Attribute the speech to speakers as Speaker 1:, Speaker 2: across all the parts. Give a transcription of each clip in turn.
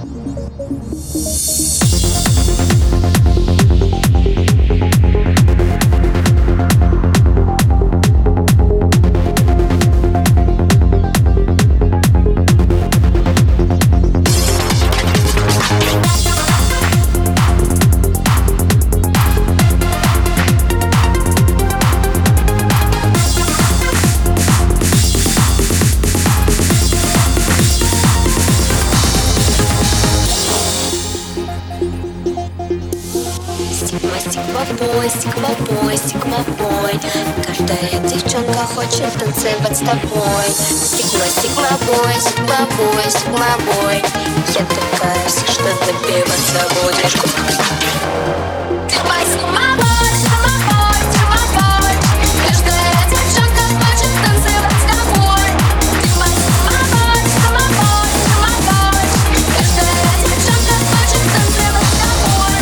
Speaker 1: Стеклобой, стеклобой, стеклобой. Каждая девчонка хочет танцевать с тобой. Стеклобой, стеклобой, стеклобой. Я такая, если что, добиваться будешь. Давай, стеклобой, стеклобой, стеклобой. Каждая девчонка хочет танцевать с тобой. Давай, стеклобой, стеклобой, стеклобой. Каждая девчонка хочет танцевать с тобой.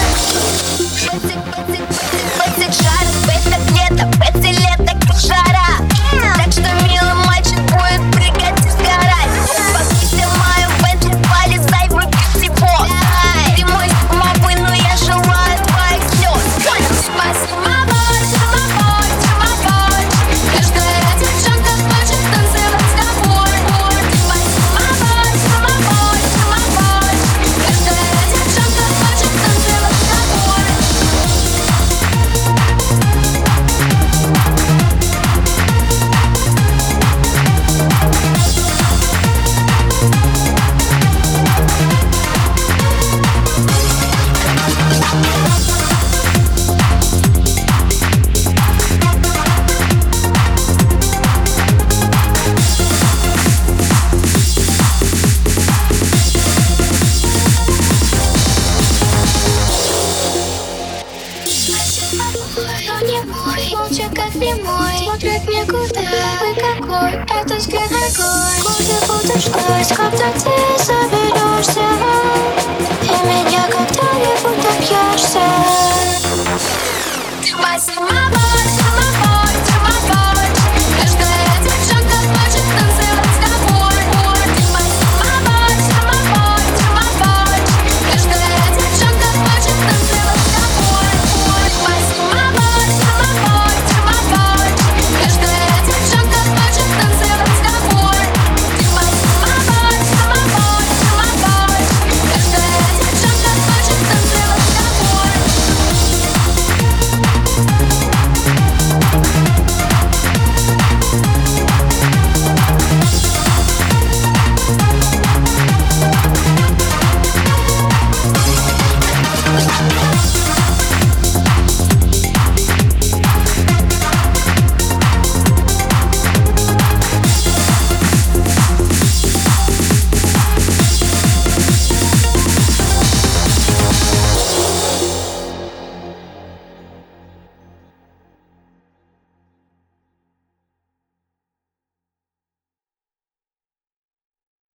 Speaker 1: Пацик жарит, это лето, это лето, как жара. Так что, милый мальчик, будет прыгать и сгорать. Покинься мою Бентли, полезай, вруби всего. Ты мой стекловой, но я желаю твоих слез. Стекловой, стекловой, стекловой. Каждая девчонка хочет танцевать с тобой. Стекловой, стекловой, стекловой. Каждая девчонка хочет танцевать с тобой. Но не мой, молча как немой. Смотрит никуда, вы какой, это взгляд огонь. Куда будешь?